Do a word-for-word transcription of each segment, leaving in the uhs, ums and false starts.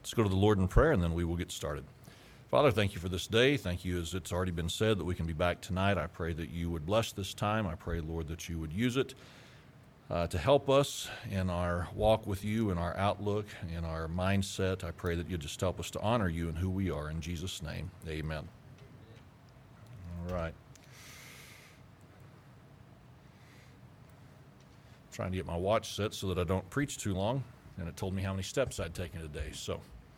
Let's go to the Lord in prayer, and then we will get started. Father, thank you for this day. Thank you, as it's already been said, that we can be back tonight. I pray that you would bless this time. I pray, Lord, that you would use it uh, to help us in our walk with you, in our outlook, in our mindset. I pray that you just help us to honor you and who we are. In Jesus' name, amen. All right. Trying to get my watch set so that I don't preach too long, and it told me how many steps I'd taken today, so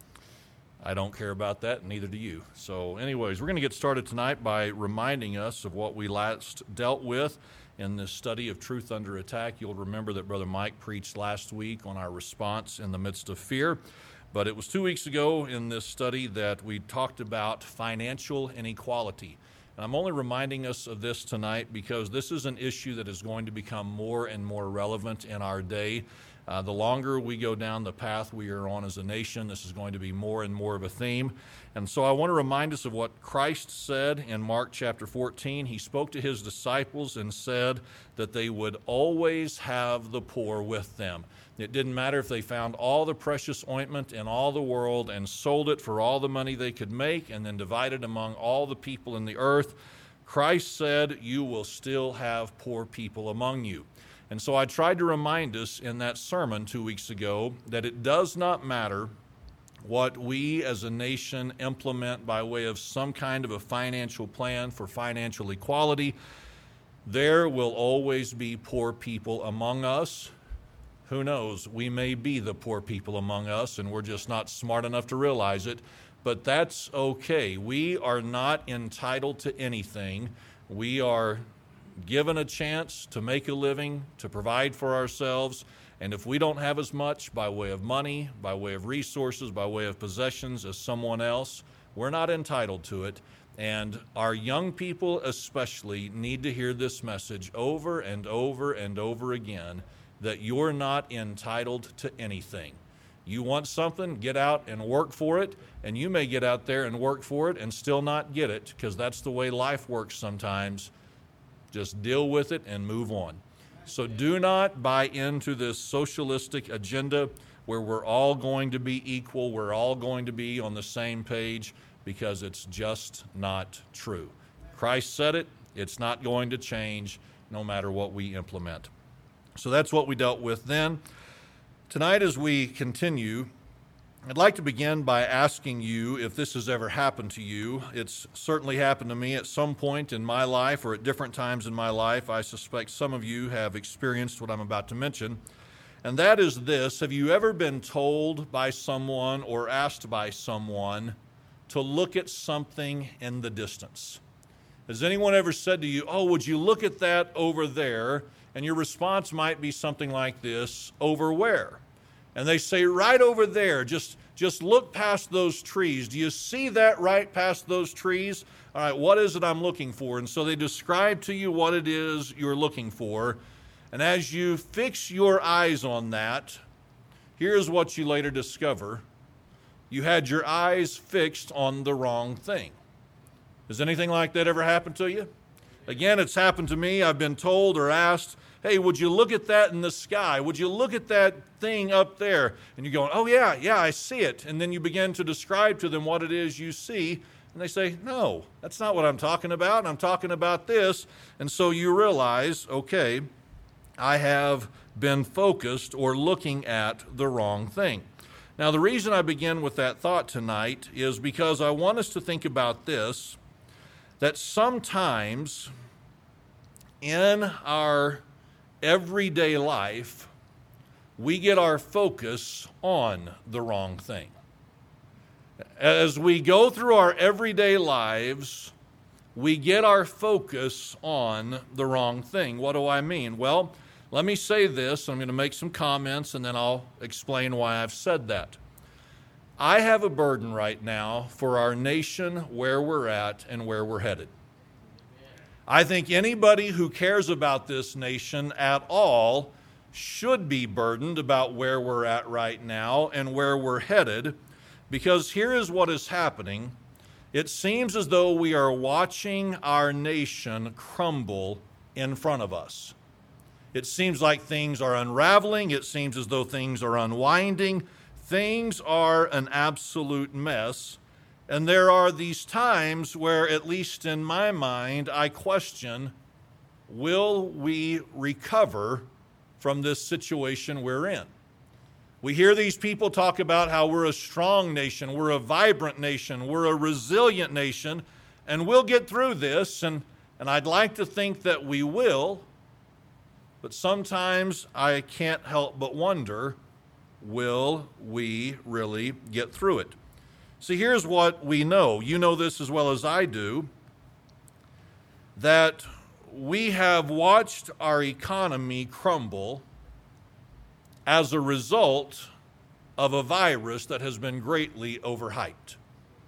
I don't care about that, and neither do you. So anyways, we're going to get started tonight by reminding us of what we last dealt with in this study of Truth Under Attack. You'll remember that Brother Mike preached last week on our response in the midst of fear, but it was two weeks ago in this study that we talked about financial inequality. And I'm only reminding us of this tonight because this is an issue that is going to become more and more relevant in our day. Uh, the longer we go down the path we are on as a nation, this is going to be more and more of a theme. And so I want to remind us of what Christ said in Mark chapter fourteen. He spoke to his disciples and said that they would always have the poor with them. It didn't matter if they found all the precious ointment in all the world and sold it for all the money they could make and then divided among all the people in the earth. Christ said, you will still have poor people among you. And so I tried to remind us in that sermon two weeks ago that it does not matter what we as a nation implement by way of some kind of a financial plan for financial equality. There will always be poor people among us. Who knows? We may be the poor people among us, and we're just not smart enough to realize it. But that's okay. We are not entitled to anything. We are given a chance to make a living, to provide for ourselves, and if we don't have as much by way of money, by way of resources, by way of possessions as someone else, we're not entitled to it. And our young people especially need to hear this message over and over and over again, that you're not entitled to anything. You want something, get out and work for it, and you may get out there and work for it and still not get it, because that's the way life works sometimes. Just deal with it and move on. So do not buy into this socialistic agenda where we're all going to be equal, we're all going to be on the same page, because it's just not true. Christ said it, it's not going to change no matter what we implement. So that's what we dealt with then. Tonight, as we continue, I'd like to begin by asking you if this has ever happened to you. It's certainly happened to me at some point in my life or at different times in my life. I suspect some of you have experienced what I'm about to mention. And that is this: have you ever been told by someone or asked by someone to look at something in the distance? Has anyone ever said to you, oh, would you look at that over there? And your response might be something like this: over where? And they say, right over there, just, just look past those trees. Do you see that right past those trees? All right, what is it I'm looking for? And so they describe to you what it is you're looking for. And as you fix your eyes on that, here's what you later discover. You had your eyes fixed on the wrong thing. Has anything like that ever happened to you? Again, it's happened to me. I've been told or asked, hey, would you look at that in the sky? Would you look at that thing up there? And you're going, oh, yeah, yeah, I see it. And then you begin to describe to them what it is you see. And they say, no, that's not what I'm talking about. I'm talking about this. And so you realize, okay, I have been focused or looking at the wrong thing. Now, the reason I begin with that thought tonight is because I want us to think about this, that sometimes in our everyday life, we get our focus on the wrong thing. As we go through our everyday lives, we get our focus on the wrong thing. What do I mean? Well, let me say this. I'm going to make some comments, and then I'll explain why I've said that. I have a burden right now for our nation, where we're at and where we're headed. I think anybody who cares about this nation at all should be burdened about where we're at right now and where we're headed, because here is what is happening. It seems as though we are watching our nation crumble in front of us. It seems like things are unraveling. It seems as though things are unwinding. Things are an absolute mess, and there are these times where, at least in my mind, I question, will we recover from this situation we're in? We hear these people talk about how we're a strong nation, we're a vibrant nation, we're a resilient nation, and we'll get through this, and, and I'd like to think that we will, but sometimes I can't help but wonder, will we really get through it? See, here's what we know. You know this as well as I do, that we have watched our economy crumble as a result of a virus that has been greatly overhyped.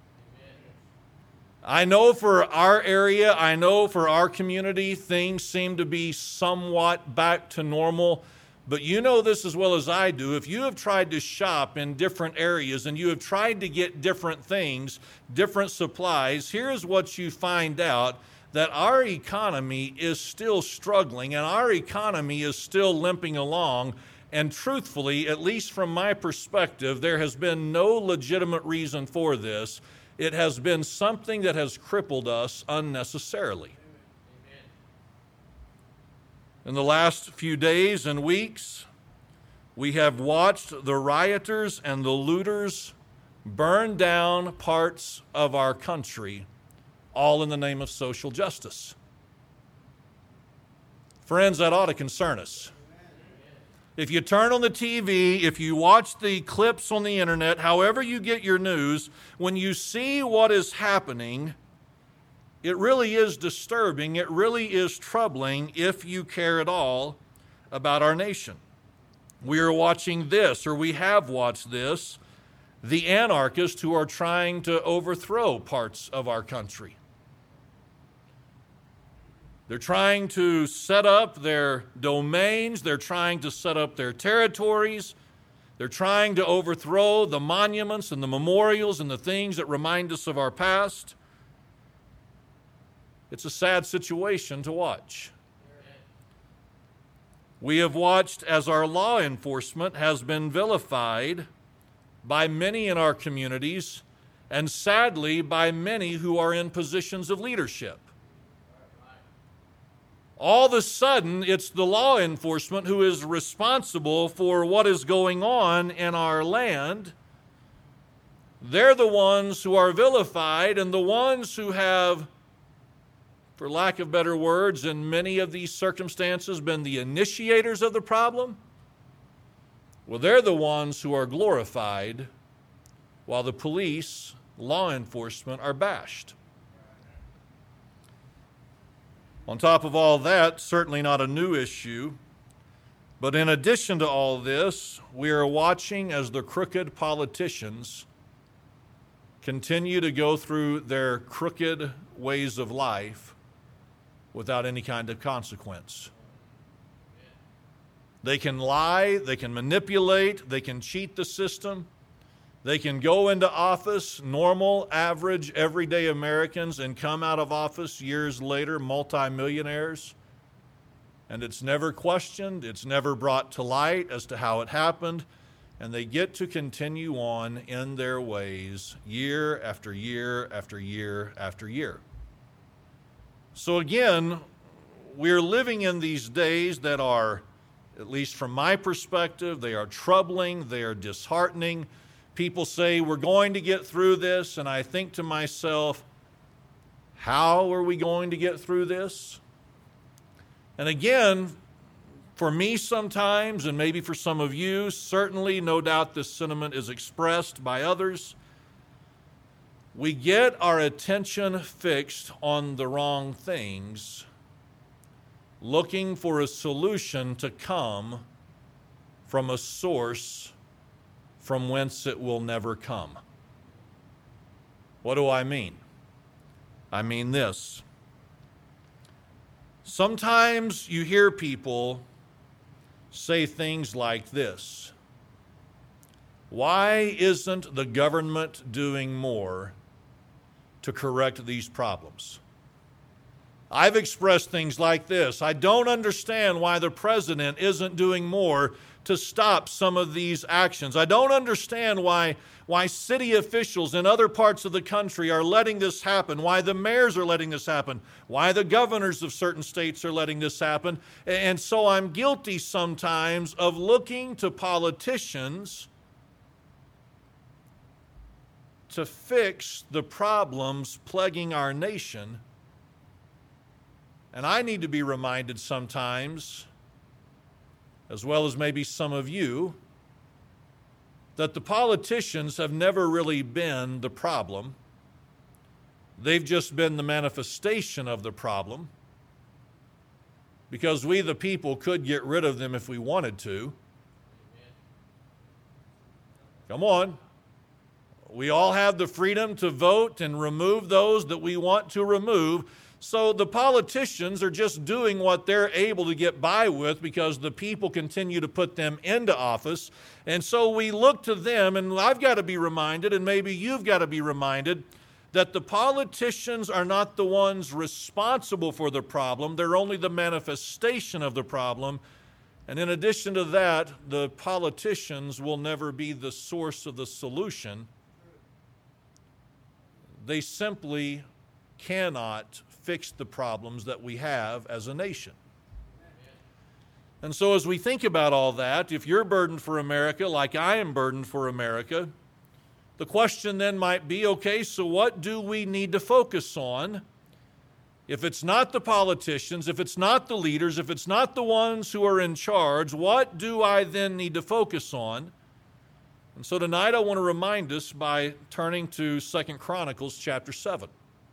I know for our area, I know for our community, things seem to be somewhat back to normal. But you know this as well as I do. If you have tried to shop in different areas and you have tried to get different things, different supplies, here's what you find out, that our economy is still struggling and our economy is still limping along. And truthfully, at least from my perspective, there has been no legitimate reason for this. It has been something that has crippled us unnecessarily. In the last few days and weeks, we have watched the rioters and the looters burn down parts of our country, all in the name of social justice. Friends, that ought to concern us. If you turn on the T V, if you watch the clips on the internet, however you get your news, when you see what is happening, it really is disturbing. It really is troubling if you care at all about our nation. We are watching this, or we have watched this, the anarchists who are trying to overthrow parts of our country. They're trying to set up their domains. They're trying to set up their territories. They're trying to overthrow the monuments and the memorials and the things that remind us of our past. It's a sad situation to watch. We have watched as our law enforcement has been vilified by many in our communities, and sadly by many who are in positions of leadership. All of a sudden, it's the law enforcement who is responsible for what is going on in our land. They're the ones who are vilified and the ones who have, for lack of better words, in many of these circumstances, been the initiators of the problem. Well, they're the ones who are glorified while the police, law enforcement, are bashed. On top of all that, certainly not a new issue, but in addition to all this, we are watching as the crooked politicians continue to go through their crooked ways of life without any kind of consequence. They can lie, they can manipulate, they can cheat the system. They can go into office, normal, average, everyday Americans, and come out of office years later, multimillionaires. And it's never questioned, it's never brought to light as to how it happened, and they get to continue on in their ways year after year after year after year. So again, we're living in these days that are, at least from my perspective, they are troubling, they are disheartening. People say, we're going to get through this, and I think to myself, how are we going to get through this? And again, for me sometimes, and maybe for some of you, certainly, no doubt this sentiment is expressed by others, we get our attention fixed on the wrong things, looking for a solution to come from a source from whence it will never come. What do I mean? I mean this. Sometimes you hear people say things like this: why isn't the government doing more to correct these problems? I've expressed things like this. I don't understand why the president isn't doing more to stop some of these actions. I don't understand why, why city officials in other parts of the country are letting this happen, why the mayors are letting this happen, why the governors of certain states are letting this happen. And so I'm guilty sometimes of looking to politicians to fix the problems plaguing our nation. And I need to be reminded sometimes, as well as maybe some of you, that the politicians have never really been the problem. They've just been the manifestation of the problem, because we, the people, could get rid of them if we wanted to. Come on. We all have the freedom to vote and remove those that we want to remove. So the politicians are just doing what they're able to get by with because the people continue to put them into office. And so we look to them, and I've got to be reminded, and maybe you've got to be reminded, that the politicians are not the ones responsible for the problem. They're only the manifestation of the problem. And in addition to that, the politicians will never be the source of the solution. They simply cannot fix the problems that we have as a nation. And so as we think about all that, if you're burdened for America like I am burdened for America, the question then might be, okay, so what do we need to focus on? If it's not the politicians, if it's not the leaders, if it's not the ones who are in charge, what do I then need to focus on? And so tonight I want to remind us by turning to Second Chronicles chapter seven.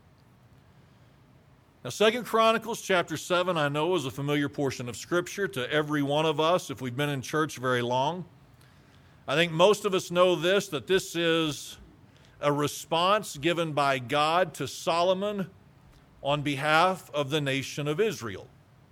Now, Second Chronicles chapter seven, I know, is a familiar portion of Scripture to every one of us if we've been in church very long. I think most of us know this, that this is a response given by God to Solomon on behalf of the nation of Israel.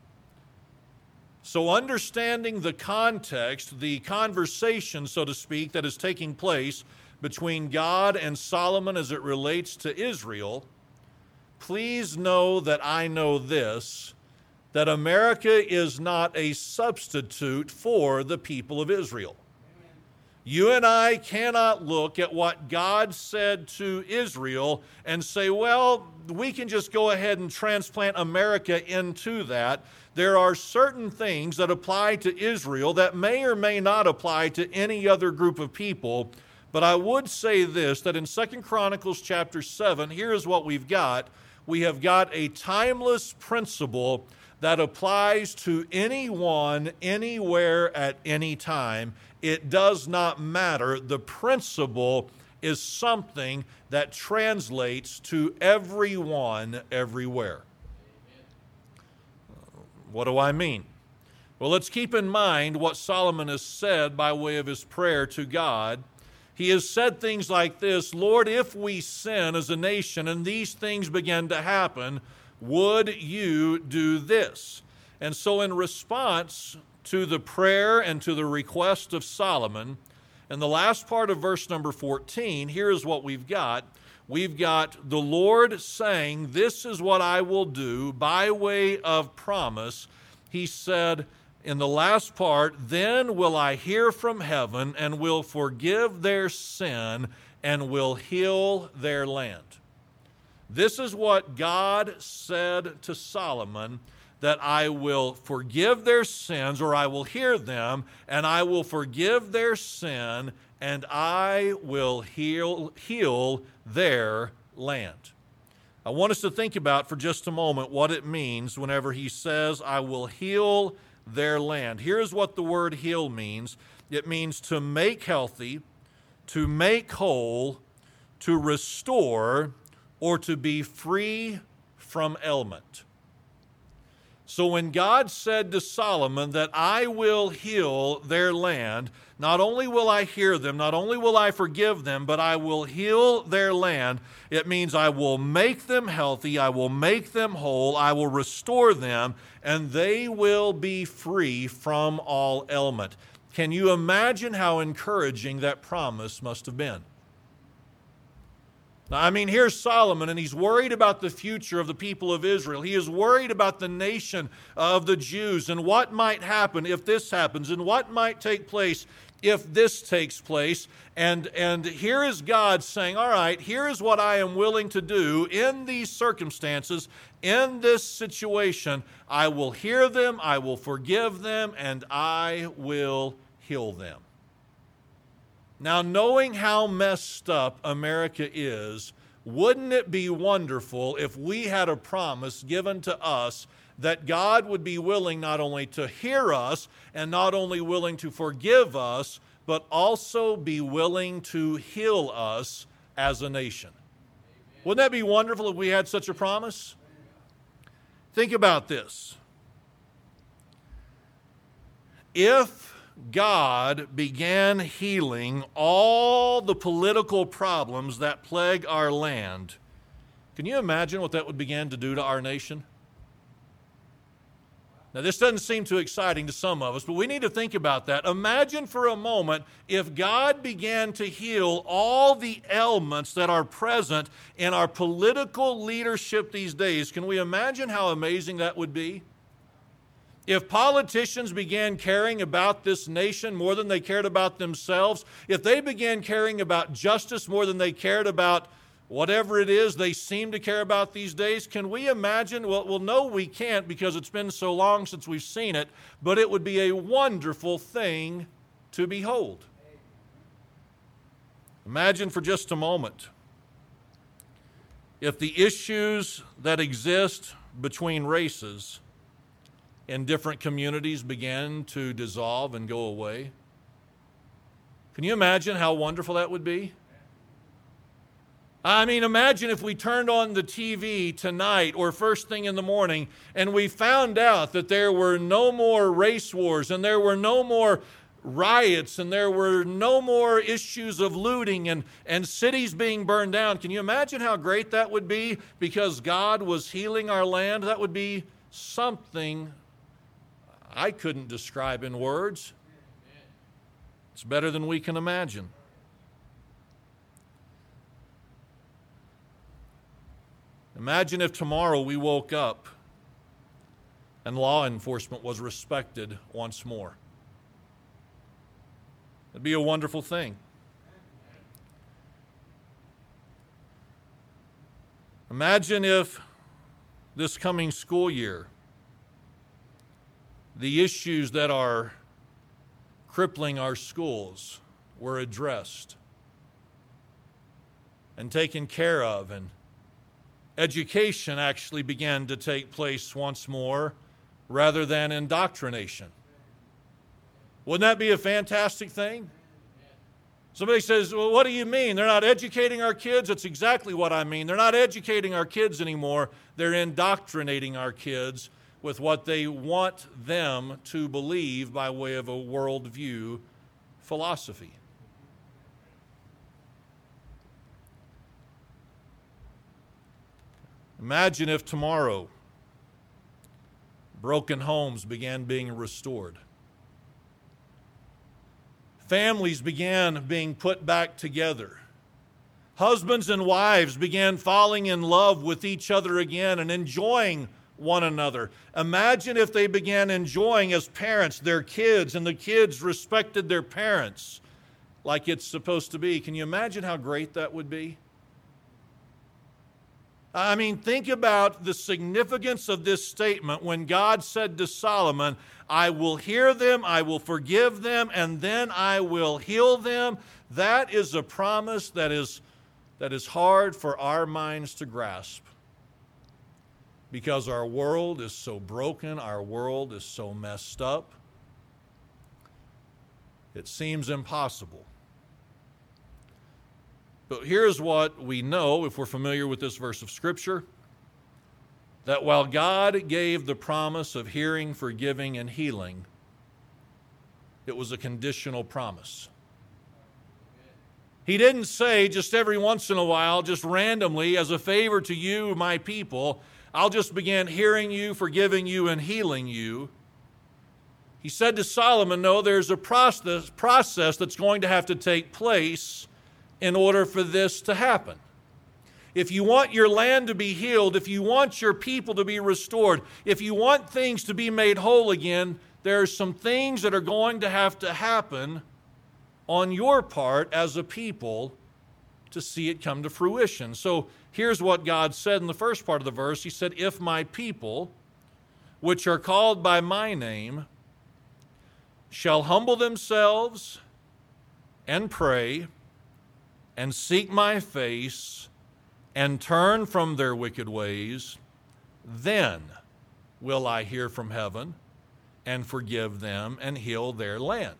So understanding the context, the conversation, so to speak, that is taking place between God and Solomon as it relates to Israel, please know that I know this, that America is not a substitute for the people of Israel. You and I cannot look at what God said to Israel and say, well, we can just go ahead and transplant America into that. There are certain things that apply to Israel that may or may not apply to any other group of people. But I would say this, that in Second Chronicles chapter seven, here is what we've got. We have got a timeless principle that applies to anyone, anywhere, at any time. It does not matter. The principle is something that translates to everyone, everywhere. What do I mean? Well, let's keep in mind what Solomon has said by way of his prayer to God. He has said things like this: Lord, if we sin as a nation and these things begin to happen, would you do this? And so in response to the prayer and to the request of Solomon, in the last part of verse number fourteen, here is what we've got. We've got the Lord saying, this is what I will do by way of promise. He said in the last part, then will I hear from heaven and will forgive their sin and will heal their land. This is what God said to Solomon, that I will forgive their sins, or I will hear them, and I will forgive their sin, and I will heal, heal their land. I want us to think about for just a moment what it means whenever he says, I will heal their land. Here's what the word heal means. It means to make healthy, to make whole, to restore, or to be free from ailment. So when God said to Solomon that I will heal their land, not only will I hear them, not only will I forgive them, but I will heal their land, it means I will make them healthy, I will make them whole, I will restore them, and they will be free from all ailment. Can you imagine how encouraging that promise must have been? I mean, here's Solomon, and he's worried about the future of the people of Israel. He is worried about the nation of the Jews and what might happen if this happens and what might take place if this takes place. And, and here is God saying, all right, here is what I am willing to do in these circumstances, in this situation. I will hear them, I will forgive them, and I will heal them. Now, knowing how messed up America is, wouldn't it be wonderful if we had a promise given to us that God would be willing not only to hear us and not only willing to forgive us, but also be willing to heal us as a nation? Wouldn't that be wonderful if we had such a promise? Think about this. If God began healing all the political problems that plague our land, can you imagine what that would begin to do to our nation? Now, this doesn't seem too exciting to some of us, but we need to think about that. Imagine for a moment if God began to heal all the ailments that are present in our political leadership these days. Can we imagine how amazing that would be? If politicians began caring about this nation more than they cared about themselves, if they began caring about justice more than they cared about whatever it is they seem to care about these days, can we imagine? Well, well, no, we can't, because it's been so long since we've seen it, but it would be a wonderful thing to behold. Imagine for just a moment if the issues that exist between races in different communities began to dissolve and go away. Can you imagine how wonderful that would be? I mean, imagine if we turned on the T V tonight or first thing in the morning and we found out that there were no more race wars and there were no more riots and there were no more issues of looting and, and cities being burned down. Can you imagine how great that would be? Because God was healing our land. That would be something I couldn't describe in words. It's better than we can imagine. Imagine if tomorrow we woke up and law enforcement was respected once more. It'd be a wonderful thing. Imagine if this coming school year, the issues that are crippling our schools were addressed and taken care of, and education actually began to take place once more rather than indoctrination. Wouldn't that be a fantastic thing? Somebody says, well, what do you mean? They're not educating our kids? That's exactly what I mean. They're not educating our kids anymore. They're indoctrinating our kids with what they want them to believe by way of a worldview philosophy. Imagine if tomorrow broken homes began being restored. Families began being put back together. Husbands and wives began falling in love with each other again and enjoying one another. Imagine if they began enjoying as parents their kids and the kids respected their parents like it's supposed to be. Can you imagine how great that would be? I mean, think about the significance of this statement when God said to Solomon, I will hear them, I will forgive them, and then I will heal them. That is a promise that is, that is hard for our minds to grasp, because our world is so broken, our world is so messed up. It seems impossible. But here's what we know, if we're familiar with this verse of Scripture, that while God gave the promise of hearing, forgiving, and healing, it was a conditional promise. He didn't say just every once in a while, just randomly, as a favor to you, my people, I'll just begin hearing you, forgiving you, and healing you. He said to Solomon, no, there's a process, process that's going to have to take place in order for this to happen. if you want your land to be healed, if you want your people to be restored, if you want things to be made whole again, there are some things that are going to have to happen on your part as a people to see it come to fruition. So here's what God said in the first part of the verse. He said, if my people, which are called by my name, shall humble themselves and pray and seek my face and turn from their wicked ways, then will I hear from heaven and forgive them and heal their land.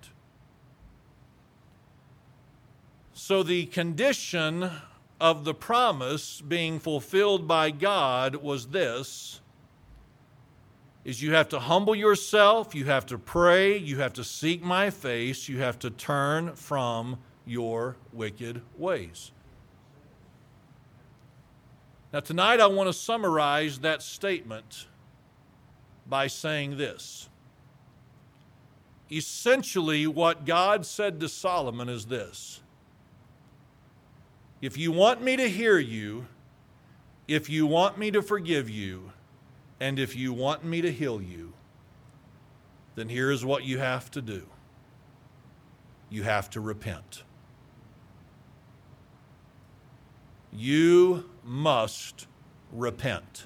So the condition of the promise being fulfilled by God was this, is you have to humble yourself, you have to pray, you have to seek my face, you have to turn from your wicked ways. Now tonight I want to summarize that statement by saying this. Essentially what God said to Solomon is this: if you want me to hear you, if you want me to forgive you, and if you want me to heal you, then here is what you have to do. You have to repent. You must repent.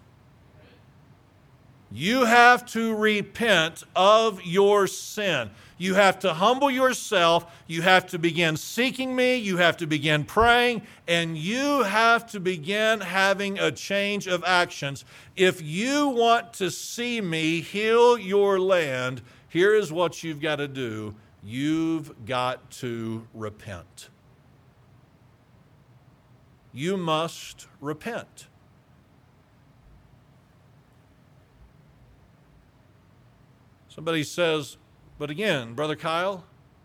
You have to repent of your sin. You have to humble yourself. You have to begin seeking me. You have to begin praying. And you have to begin having a change of actions. If you want to see me heal your land, here is what you've got to do. You've got to repent. You must repent. Somebody says, but again, Brother Kyle,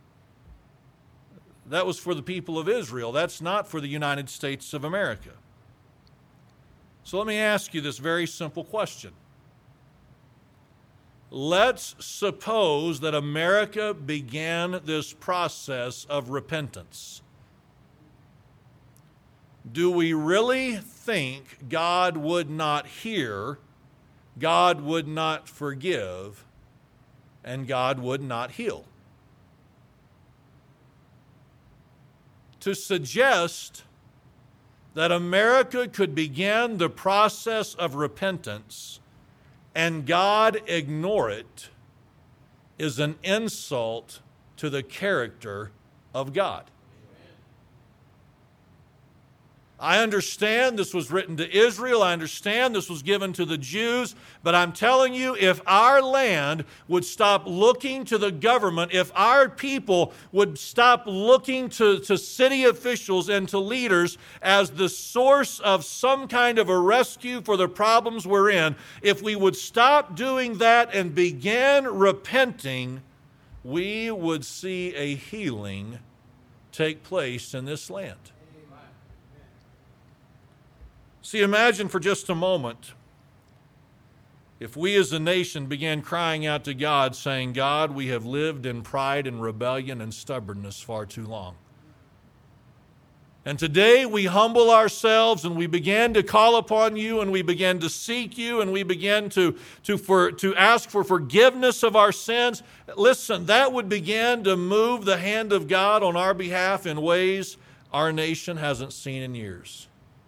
that was for the people of Israel. That's not for the United States of America. So let me ask you this very simple question. Let's suppose that America began this process of repentance. Do we really think God would not hear, God would not forgive, and God would not heal? To suggest that America could begin the process of repentance and God ignore it is an insult to the character of God. I understand this was written to Israel. I understand this was given to the Jews. But I'm telling you, if our land would stop looking to the government, if our people would stop looking to, to city officials and to leaders as the source of some kind of a rescue for the problems we're in, if we would stop doing that and begin repenting, we would see a healing take place in this land. See, imagine for just a moment if we as a nation began crying out to God, saying, God, we have lived in pride and rebellion and stubbornness far too long. And today we humble ourselves and we begin to call upon you and we begin to seek you and we begin to, to, for, to ask for forgiveness of our sins. Listen, that would begin to move the hand of God on our behalf in ways our nation hasn't seen in years.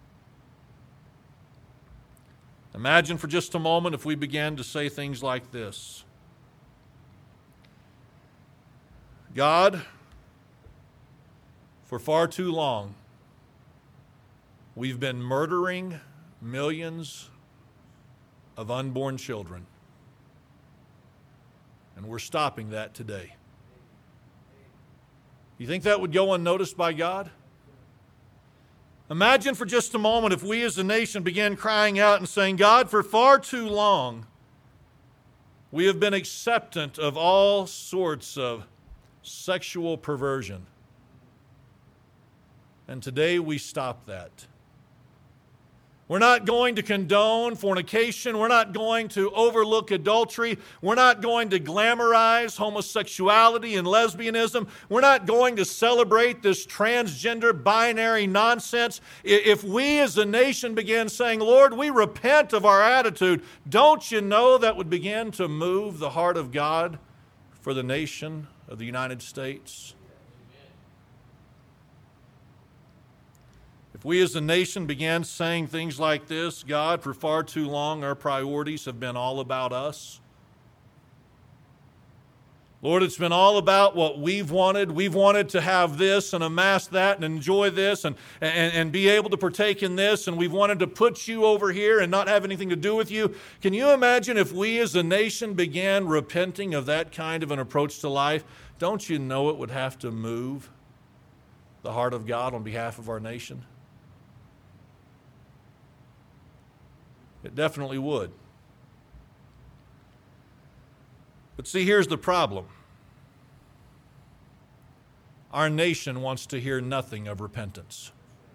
Imagine for just a moment if we began to say things like this. God, for far too long, we've been murdering millions of unborn children. And we're stopping that today. You think that would go unnoticed by God? Imagine for just a moment if we as a nation began crying out and saying, God, for far too long, we have been acceptant of all sorts of sexual perversion. And today we stop that. We're not going to condone fornication. We're not going to overlook adultery. We're not going to glamorize homosexuality and lesbianism. We're not going to celebrate this transgender binary nonsense. If we as a nation begin saying, Lord, we repent of our attitude, don't you know that would begin to move the heart of God for the nation of the United States? If we as a nation began saying things like this, God, for far too long our priorities have been all about us. Lord, it's been all about what we've wanted. We've wanted to have this and amass that and enjoy this and, and, and be able to partake in this, and we've wanted to put you over here and not have anything to do with you. Can you imagine if we as a nation began repenting of that kind of an approach to life? Don't you know it would have to move the heart of God on behalf of our nation? It definitely would. But see, here's the problem. Our nation wants to hear nothing of repentance.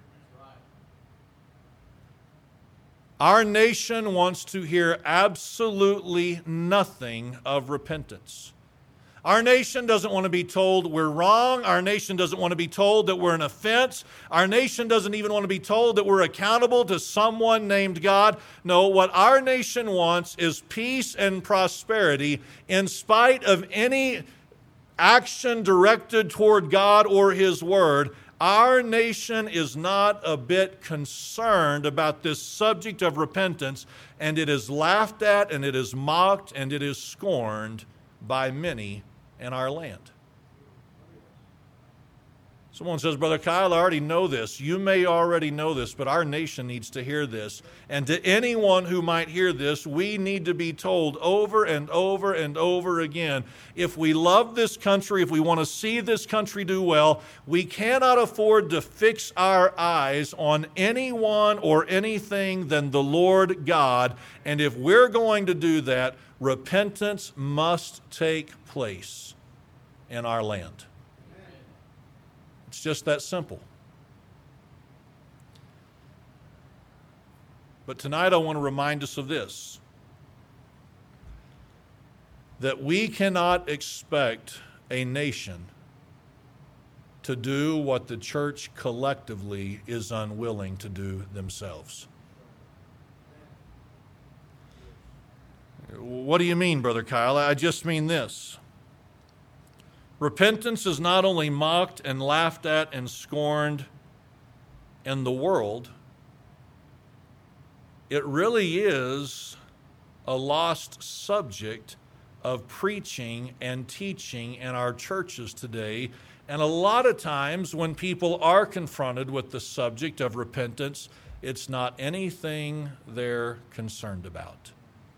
Our nation wants to hear absolutely nothing of repentance. Our nation doesn't want to be told we're wrong. Our nation doesn't want to be told that we're an offense. Our nation doesn't even want to be told that we're accountable to someone named God. No, what our nation wants is peace and prosperity in spite of any action directed toward God or His Word. Our nation is not a bit concerned about this subject of repentance, and it is laughed at, and it is mocked, and it is scorned by many in our land. Someone says, Brother Kyle, I already know this. You may already know this, but our nation needs to hear this. And to anyone who might hear this, we need to be told over and over and over again, if we love this country, if we want to see this country do well, we cannot afford to fix our eyes on anyone or anything than the Lord God. And if we're going to do that, repentance must take place in our land. It's just that simple. But tonight I want to remind us of this, that we cannot expect a nation to do what the church collectively is unwilling to do themselves. What do you mean, Brother Kyle? I just mean this. Repentance is not only mocked and laughed at and scorned in the world, it really is a lost subject of preaching and teaching in our churches today. And a lot of times when people are confronted with the subject of repentance, it's not anything they're concerned about.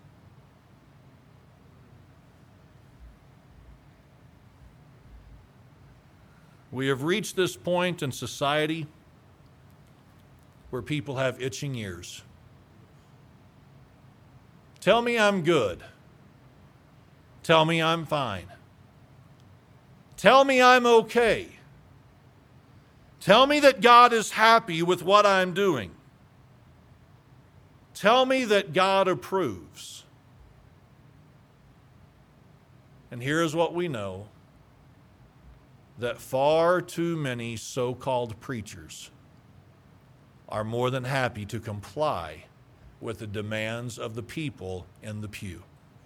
We have reached this point in society where people have itching ears. Tell me I'm good. Tell me I'm fine. Tell me I'm okay. Tell me that God is happy with what I'm doing. Tell me that God approves. And here is what we know, that far too many so-called preachers are more than happy to comply with the demands of the people in the pew.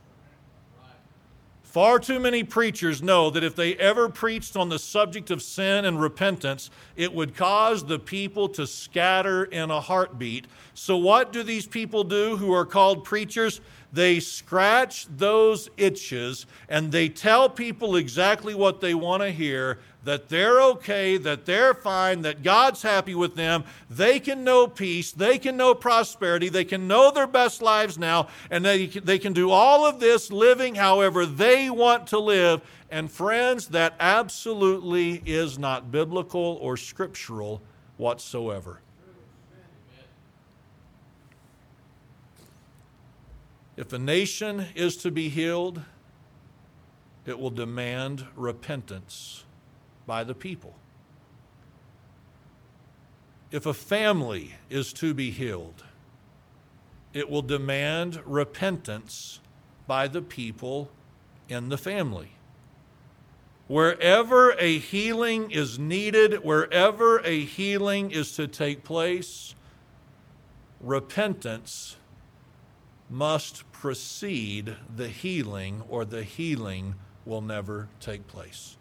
Far too many preachers know that if they ever preached on the subject of sin and repentance, it would cause the people to scatter in a heartbeat. So what do these people do who are called preachers? They scratch those itches and they tell people exactly what they want to hear, that they're okay, that they're fine, that God's happy with them. They can know peace, they can know prosperity, they can know their best lives now, and they, they can do all of this living however they want to live. And friends, that absolutely is not biblical or scriptural whatsoever. If a nation is to be healed, it will demand repentance by the people. If a family is to be healed, it will demand repentance by the people in the family. Wherever a healing is needed, wherever a healing is to take place, repentance must precede the healing, or the healing will never take place.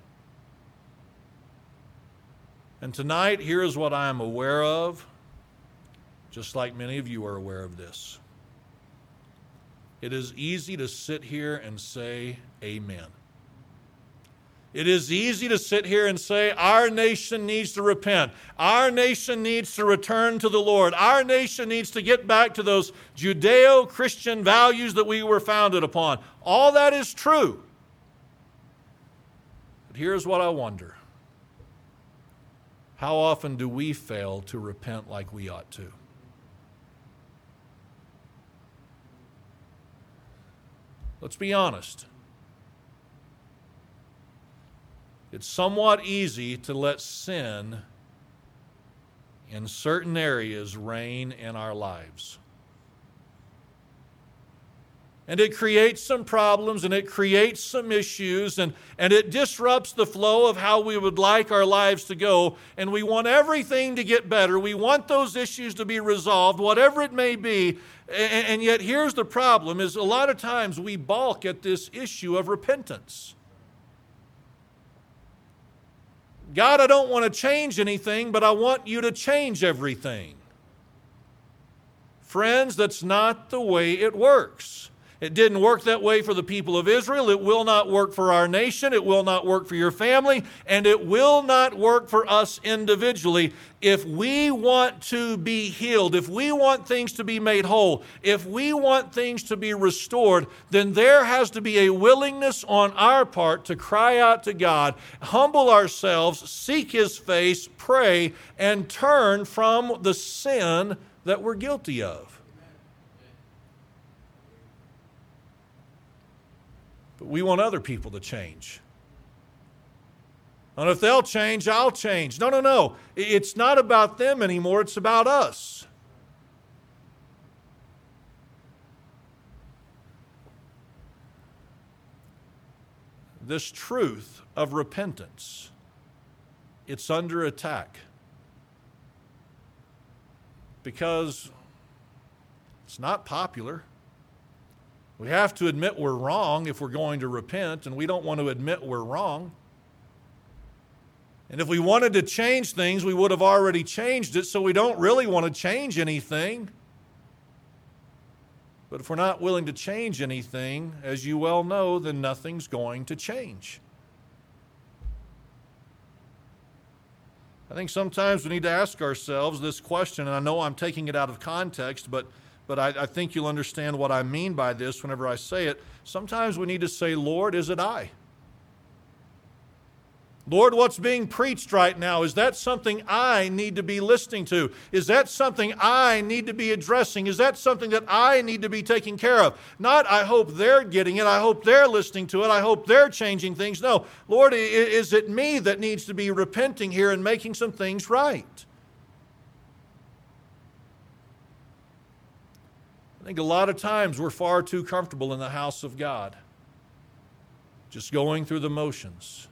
And tonight, here is what I am aware of, just like many of you are aware of this. It is easy to sit here and say, amen. It is easy to sit here and say, our nation needs to repent. Our nation needs to return to the Lord. Our nation needs to get back to those Judeo-Christian values that we were founded upon. All that is true. But here's what I wonder. How often do we fail to repent like we ought to? Let's be honest. It's somewhat easy to let sin in certain areas reign in our lives. And it creates some problems, and it creates some issues, and, and it disrupts the flow of how we would like our lives to go. And we want everything to get better. We want those issues to be resolved, whatever it may be. And, and yet here's the problem, is a lot of times we balk at this issue of repentance. God, I don't want to change anything, but I want you to change everything. Friends, that's not the way it works. It didn't work that way for the people of Israel. It will not work for our nation. It will not work for your family. And it will not work for us individually. If we want to be healed, if we want things to be made whole, if we want things to be restored, then there has to be a willingness on our part to cry out to God, humble ourselves, seek His face, pray, and turn from the sin that we're guilty of. But we want other people to change. And if they'll change, I'll change. No, no, no. It's not about them anymore. It's about us. This truth of repentance, it's under attack. Because it's not popular. We have to admit we're wrong if we're going to repent, and we don't want to admit we're wrong. And if we wanted to change things, we would have already changed it, so we don't really want to change anything. But if we're not willing to change anything, as you well know, then nothing's going to change. I think sometimes we need to ask ourselves this question, and I know I'm taking it out of context, but But I, I think you'll understand what I mean by this whenever I say it. Sometimes we need to say, Lord, is it I? Lord, what's being preached right now? Is that something I need to be listening to? Is that something I need to be addressing? Is that something that I need to be taking care of? Not, I hope they're getting it. I hope they're listening to it. I hope they're changing things. No, Lord, is it me that needs to be repenting here and making some things right? I think a lot of times we're far too comfortable in the house of God, just going through the motions.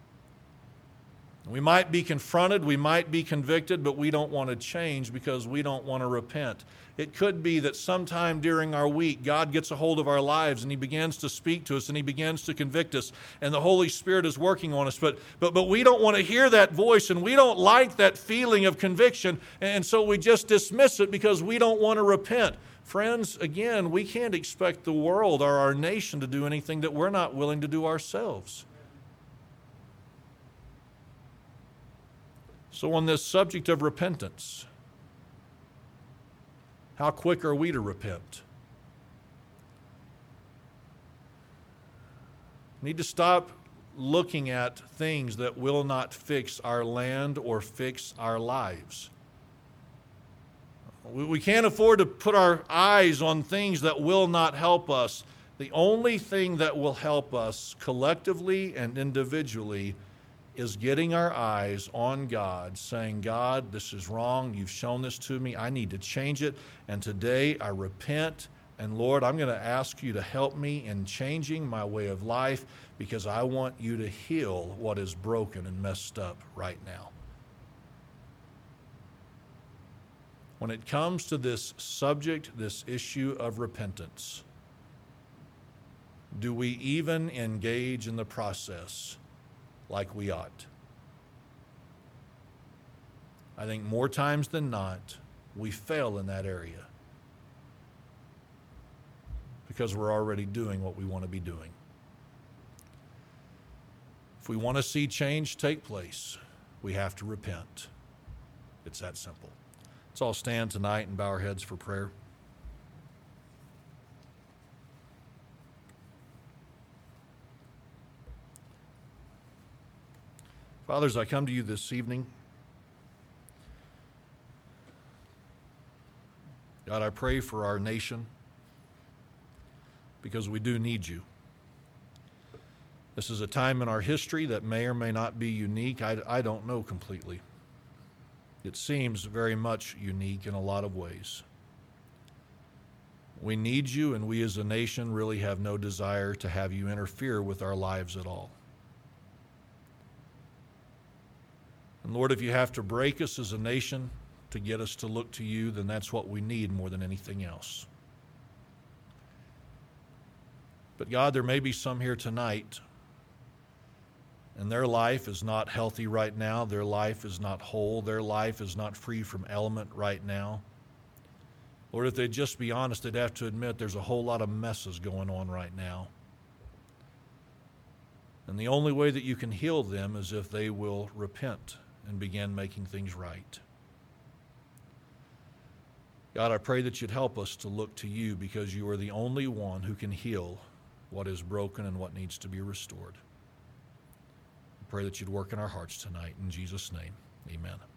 We might be confronted, we might be convicted, but we don't want to change because we don't want to repent. It could be that sometime during our week, God gets a hold of our lives and He begins to speak to us and He begins to convict us, and the Holy Spirit is working on us. But, but, but we don't want to hear that voice, and we don't like that feeling of conviction, and so we just dismiss it because we don't want to repent. Friends, again, we can't expect the world or our nation to do anything that we're not willing to do ourselves. So on this subject of repentance, how quick are we to repent? We need to stop looking at things that will not fix our land or fix our lives. We can't afford to put our eyes on things that will not help us. The only thing that will help us collectively and individually is getting our eyes on God, saying, God, this is wrong. You've shown this to me. I need to change it. And today I repent. And Lord, I'm going to ask you to help me in changing my way of life because I want you to heal what is broken and messed up right now. When it comes to this subject, this issue of repentance, do we even engage in the process like we ought? I think more times than not, we fail in that area because we're already doing what we want to be doing. If we want to see change take place, we have to repent. It's that simple. Let's all stand tonight and bow our heads for prayer. Fathers, I come to you this evening. God, I pray for our nation because we do need you. This is a time in our history that may or may not be unique. I, I don't know completely. It seems very much unique in a lot of ways. We need you, and we as a nation really have no desire to have you interfere with our lives at all. And Lord, if you have to break us as a nation to get us to look to you, then that's what we need more than anything else. But God, there may be some here tonight, and their life is not healthy right now. Their life is not whole. Their life is not free from ailment right now. Lord, if they'd just be honest, they'd have to admit there's a whole lot of messes going on right now. And the only way that you can heal them is if they will repent and begin making things right. God, I pray that you'd help us to look to you because you are the only one who can heal what is broken and what needs to be restored. I pray that you'd work in our hearts tonight. In Jesus' name, amen.